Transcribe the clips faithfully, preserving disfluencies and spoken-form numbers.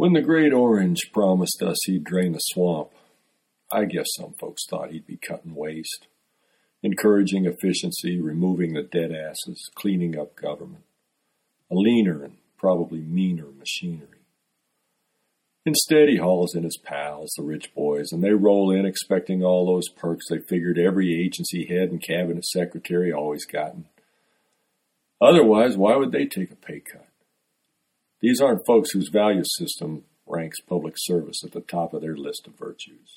When the Great Orange promised us he'd drain the swamp, I guess some folks thought he'd be cutting waste, encouraging efficiency, removing the dead asses, cleaning up government, a leaner and probably meaner machinery. Instead, he hauls in his pals, the rich boys, and they roll in expecting all those perks they figured every agency head and cabinet secretary always gotten. Otherwise, why would they take a pay cut? These aren't folks whose value system ranks public service at the top of their list of virtues.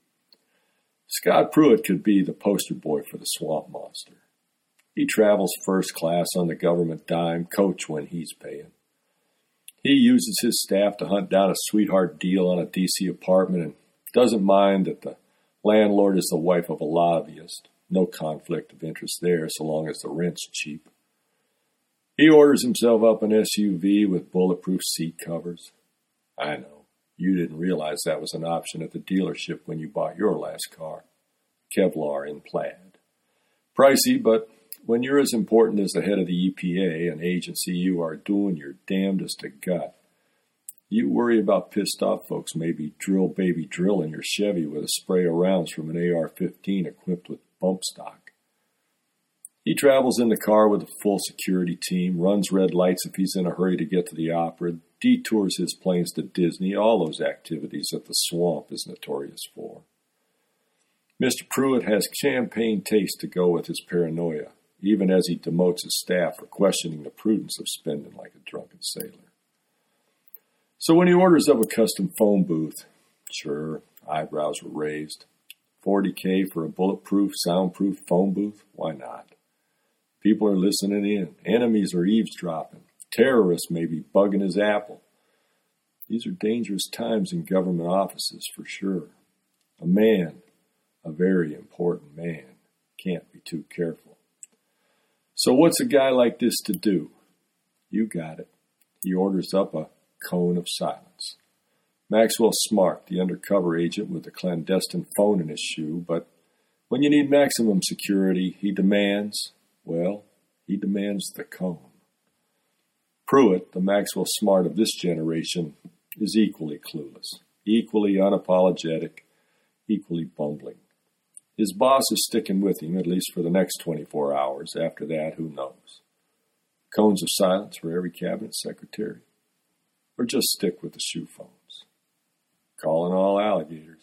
Scott Pruitt could be the poster boy for the swamp monster. He travels first class on the government dime, coach when he's paying. He uses his staff to hunt down a sweetheart deal on a D C apartment and doesn't mind that the landlord is the wife of a lobbyist. No conflict of interest there so long as the rent's cheap. He orders himself up an S U V with bulletproof seat covers. I know, you didn't realize that was an option at the dealership when you bought your last car. Kevlar in plaid. Pricey, but when you're as important as the head of the E P A, an agency you are doing your damnedest to gut, you worry about pissed off folks maybe drill baby drill in your Chevy with a spray of rounds from an A R fifteen equipped with bump stock. He travels in the car with a full security team, runs red lights if he's in a hurry to get to the opera, detours his planes to Disney, all those activities that the swamp is notorious for. Mister Pruitt has champagne taste to go with his paranoia, even as he demotes his staff for questioning the prudence of spending like a drunken sailor. So when he orders up a custom phone booth, sure, eyebrows were raised. forty K for a bulletproof, soundproof phone booth? Why not? People are listening in. Enemies are eavesdropping. Terrorists may be bugging his apple. These are dangerous times in government offices, for sure. A man, a very important man, can't be too careful. So what's a guy like this to do? You got it. He orders up a cone of silence. Maxwell Smart, the undercover agent with a clandestine phone in his shoe, but when you need maximum security, he demands, well, he demands the cone. Pruitt, the Maxwell Smart of this generation, is equally clueless, equally unapologetic, equally bumbling. His boss is sticking with him, at least for the next twenty-four hours. After that, who knows? Cones of silence for every cabinet secretary? Or just stick with the shoe phones? Calling all alligators.